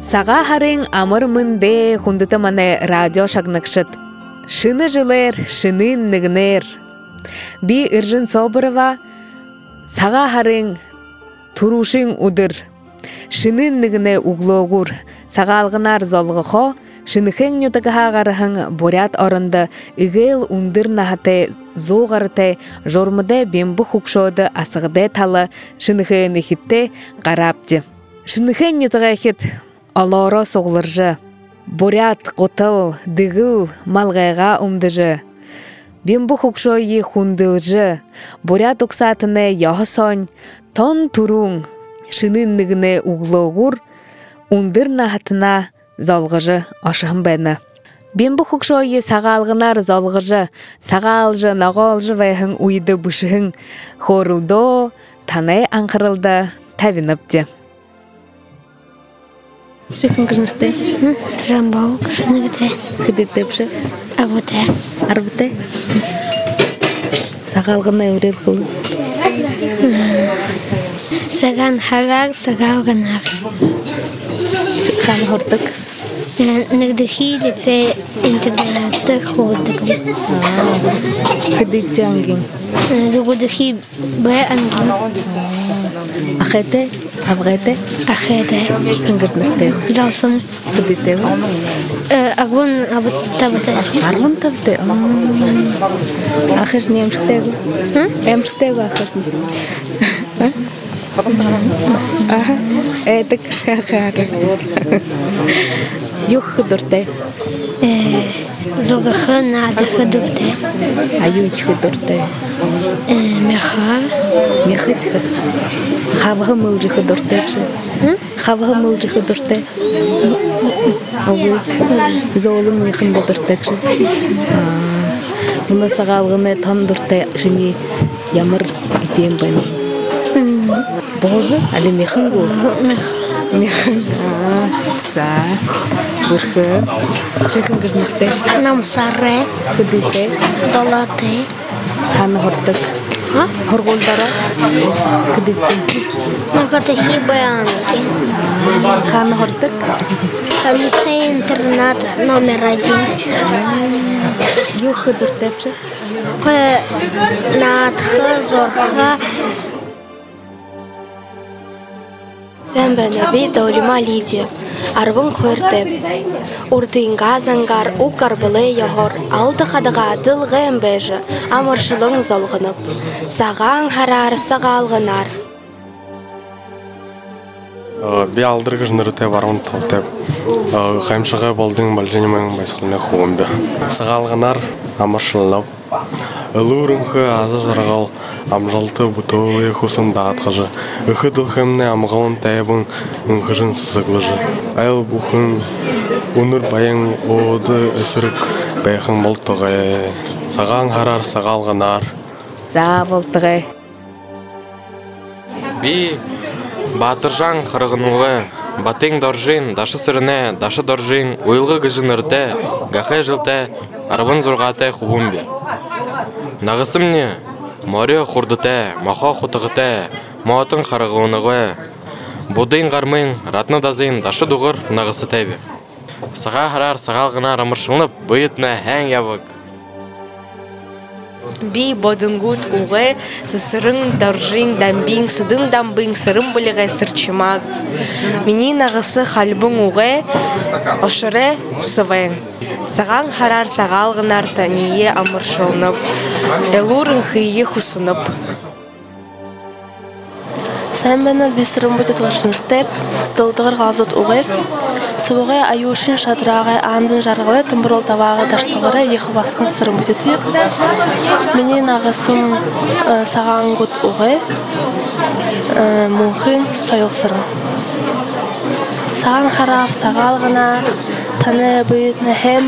Саға харың амыр мынде хундыта мане радио шагнакшыт. Шыны жылер, шынын нігнер. Би ыржын собырова, саға харың турушың удыр. Шынын нігне углоғур, саға алғынар золғықо, шыныхың нютагағарығың борят орынды үгел ундыр нахаты зоғарыты жормыды бембі хукшоды асығыды талы шыныхын ехітті қарапты. Шыныхын нютагахет алора соғлыржы, борят қотыл, дығыл, малғайға умдыжы. Бембі хукшойы хундылжы, борят ұқсатыны яғысон, тон тұруң, шынын нігіне углоғур, ундыр нахатына залғыжы ашығын бәні. Бембі хукшойы сағалғынар залғыжы, сағалжы, нағалжы вайхың уйды бұшығың хорылды, танай аңқырылды, тәвініпті. Шықын күрнірті? Рамбау күрнірті. Күдетті бұшы? Арбыты. Арбыты? Сағалғына өрер қылы? Саған харар, сағалғынар. Қаны хордық? Нырдыхи лице интернетті хордықым. Күдетті аңгин? Рубыдыхи бай аңгин. Ақеті? Авғеті? Ақеті. Шықын күрнірті? Далсын. Күдетті ғо? Арбын табыты. Арбын табыты? Ақыршын емшікті ғо? Емшікті ғо ақыршын? Это кшахары. Юх худурте. Зогахы нады худурте. Аюч худурте. Меха. Мехытхы. Хавғы мылжы худурте. Хавғы мылжы худурте. Оғы золың мехынды дұрте. Бұны сағалғыны тандұрте. Жіне ямыр итем бәні. Бозы, әлі мехін ғо? Мехін. Са. Бұрқы. Шықын күрнікті? Намсары. Күдеті? Долаты. Қаны хордық? Хорғолдара? Күдеті? Нағадыхи баянки. Қаны хордық? Лицей интернат номер 1. Юхы дұртепші? Надхы, зорға. Сән бәнәбей даулима Лидия. Арвын қойыртып. Урдыңға заңғар ұқар біле яғыр. Алды қадыға дылғы әмбәжі. Амыршылың залғынып. Саған харар, сағалғынар. Би алдырғы жынырыты барғын талтып. Қаймшыға болдың бәлженемің байсқылына қуым бе. Сағалғынар амыршылынып. Лурынхы азы жарғал амжалты бұтылы құсында атқыжы. Үхі дұлхымны амғалын тәйбін үңхыжын сысықлыжы. Айл бұхын ұныр байың оды үсірік бәйхін болтығы. Саған харар сағалғынар. За болтығы. Би батыржан қырғынуы. Батың доржин, дашы сырыне, дашы доржин, уйлғы гыжын ұрты, ғақай жылты, арбын зұрғаты құбым бе. Нағысым не? Море құрдыты, мақа құтығыты, маатын қарығуынығы. Будың ғармың, ратны дазын, дашы дұғыр нағысы тәбе. Саға харар, сағалғына рамыршылынып, бұйытына әң ябық. Би бодынгут уғы, сысырың доржин, дамбин, сыдың дамбин, сырым біліғе сырчымақ. Мені нағысы қалбың уғы, ошыры сывын. Саған харар сағалғынар тәние амыршылынып, элурын хүйе хусынып. Сән бәні бісірім бұтет ғашыныртып, долдығыр ғалзот уғып, сывығы аюшын шадырағы андын жарғылы тымбырол тавағы даштығыры еқі басқан сырым бұтетіп. Менен ағысым саған ғыт уғы, мұңхын сойыл сырым. Саған харар, сағалғына, таны бұйтны хем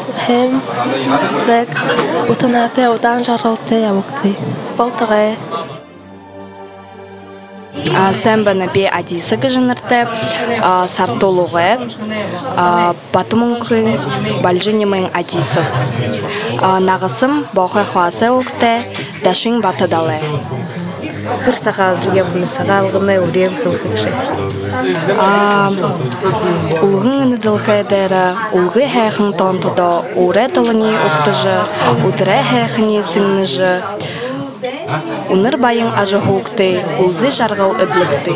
бәк, ұтынаты одан жарғылты явықты. Болтығы. Сән бәні бе адисы ғыжыныртып, сартолуғы, батымыңқын бәлжінемің адисы. Нағысым бақы қуасы өкті, дәшін баты далы. хыр сагалжыга буны сагалгыны урем кылгышы. Улгын дылкайдара, улгы хайхын тонтодо, уре тылыни уктыжы, утре хайхыни сынныжы. Уныр байын ажы хуукты, улзы жаргал ыдлыкты.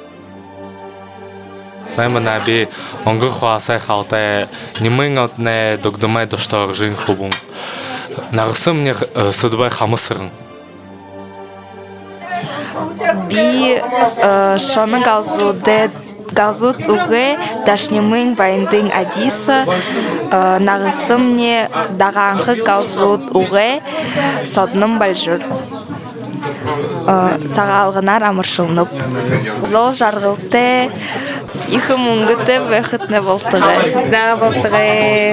Сайман аби онгы хуасай халтай нимын отне догдымай доштор жин хубун. Нагысы мне сыдбай хамысырын. Би шоны галзут угы дашнимын байындың адиса нағысым не дағанғы галзут угы содным бальжыр. Сағалғынар амыршылынып. Зол жарғылты ихы мұңгыты бәхітні болтығы. Заға болтығы.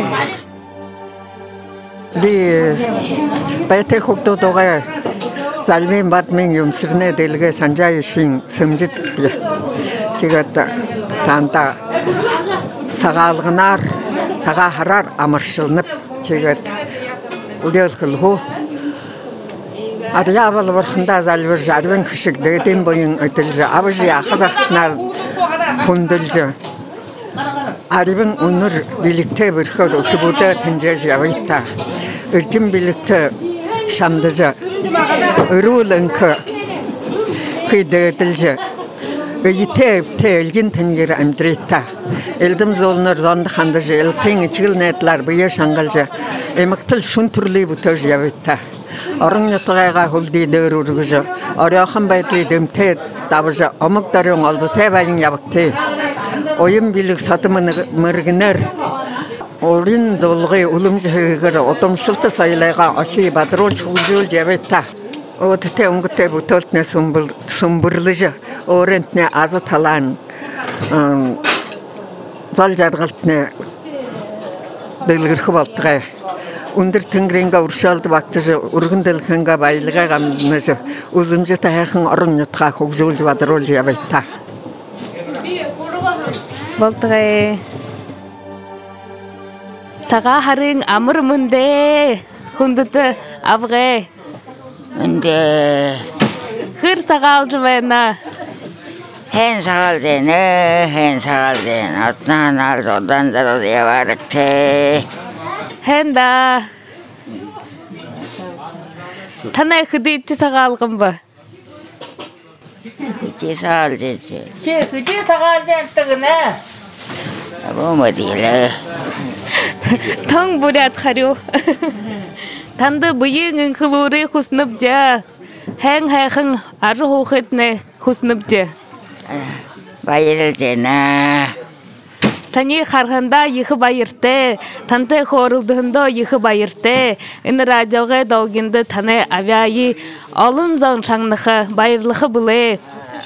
Би бәйті құқтудығы залмен батмен юмсырны делге санжай шин сымжит бі. Тегетті танда сағалғынар, саға харар амыршылынып тегет үлел қылғу. Арьявал вархында залвер жарвен кішік дегетен бойын өтілжі. Абыжы ақызақтына хундылжы. Арибын ұныр билікте бірхөр өкібуді тінже жавайта. Үркім билікте шамдыжы. Үрулынқы қидегетілжі. Өйте әлген тінгері әмдірейта. Элдім золыныр зонды қандыжы. Элтен үчігіл нәтлар бұйы шаңғылжы. Эміктіл шун түрлі бұтыр жавайта. Орын ятығайға хүлді дөр үргізі. Оряқын байты дымте табыжы. Омықтарын олды тәбәйін ябықты. Ойын билік сатымын мұргінер. Орын золғы ұлым жығыр. Отымшылты сайлайға аши бадырол чуғыл жабетта. Отыте ұңғыте бұтылтіне сұмбырлыжы. Орынтіне азы талан. Зал жарғылтіне білгірхі болтыға. Ундар тынгренга уршалды бактыжы ургындылхынга байлыга гамныжы узумжы таяхын орын ютқа хогжулжы бадыролжы ябайта. Болтығы. Саға харың амыр мүнде, хундыты абғы. Мүнде. Хыр саға алжы байына. Хен сағал дені, отнан алды одан дары дия барыкты. Хэнда. Танай хыды итті сағалғым ба? Хыды сағал дені. Хыды сағал дені. Бұмы дейлі. Таң бурят харю. Танды бұйың үңкілуры құснып жа. Хэн хайқын ары хоқетіне құснып жа. Байырыл дені. Тани харханда йхы байырты, танты хорылдыгында йхы байырты. Ин радиоға долгинды таны авиаи алын зон шаңнықы байырлықы бұлы.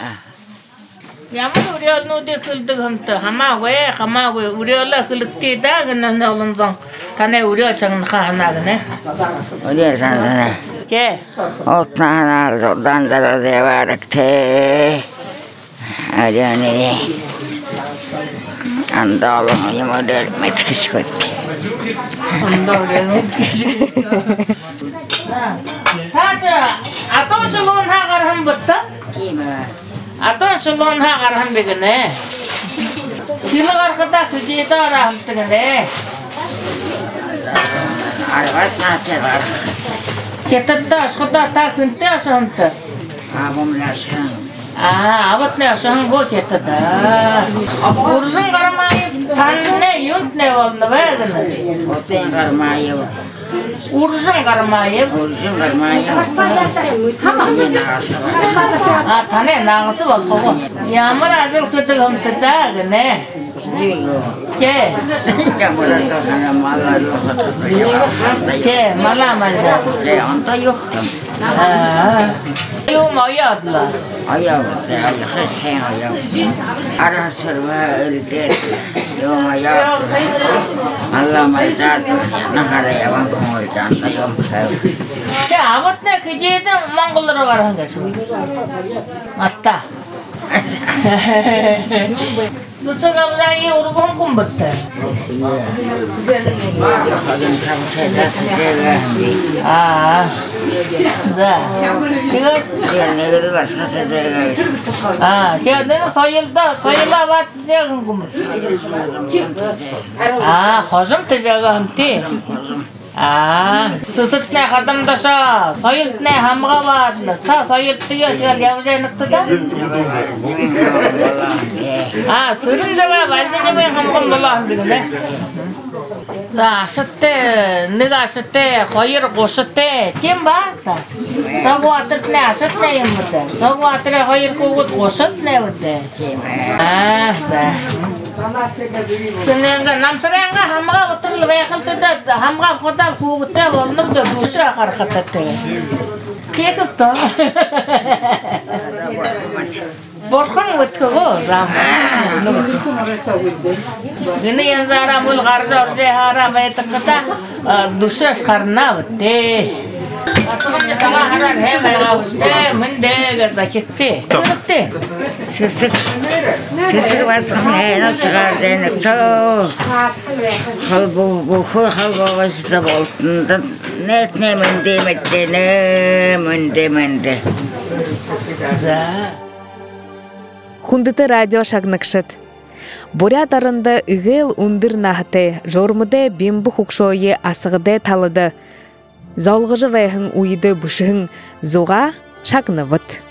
Ямын урелну де кылдыгымты, хамауэ, урелла кылыкты да гынан алын зон. Таны урел шаңнықы хамағыны. Урел шаңнықы. Ке? Отнан алды одан дары дия барыкты. Adani andalım yemeder metkış koydu. Andalım metkış. Taca, aton çulun hagarham bitti. Kime? Aton çulun hagarham begine. Kime arkada kıcıydı arahıstı gine. Arvat nasıl var? Kettette aşkıda ta künte aşağıntı. Abim aşağım. Avat ne aşağın bu kettede. Uruzun karamayı tanne yunt ne oldu begine. Oten karamayı. Uruzun karamayı. Uruzun karamayı. Tane nağısı var soğuk. Yağmur azıl kıtığımtı da gine. Ke? Ke, mala malca. Onda yok. Yok mu ayadılar? Ayağı, kışın ayağı. Ara sırma ülke. Yok ayağı. Allah malca. Ne kadar yavan kumulcan da yok. Ke, avat ne kıcıydı Mongollara var hangisi? Marta. Сусагамзаи ургон кумбатта. Да. Kendini soyulda bat diyeceğim kumur. Hocam diyeceğim ti. Sısıt ne kadımdaşa, soyult ne hamga vardı. Soyult diye yapacağınıktı da. Sürünce var, valide ben hamgım Allah'ım bilin. Aşıttı, nıga aşıttı, hayır koşuttı, kim var? Soğuk atırt ne aşıt ne yemurdu? Soğuk atırı hayır koğut koşut ne vurdu? Şimdi namsıranga hamga oturul ve yakıldı da hamga kodal koğutta olunuk da duşu akarkat etti. Kekip da. Borkan vıtkı o zaman. Yine yanzara mul garca orje haram etkata duşa şkarna vıttı. Artık ne sabah harar hem avuşte mende gazakitti. Vıttı. Sesir basın ne çıkar denek to. Bu halbavası bolsun. Ne mende. Хундыты радио шагныкшыт. Бурят арында ыгыл ундыр нахты, жормыды бимбу хукшойы асығыды талыды. Залғыжы вайхын уйды бұшығын зуға шагнывыт.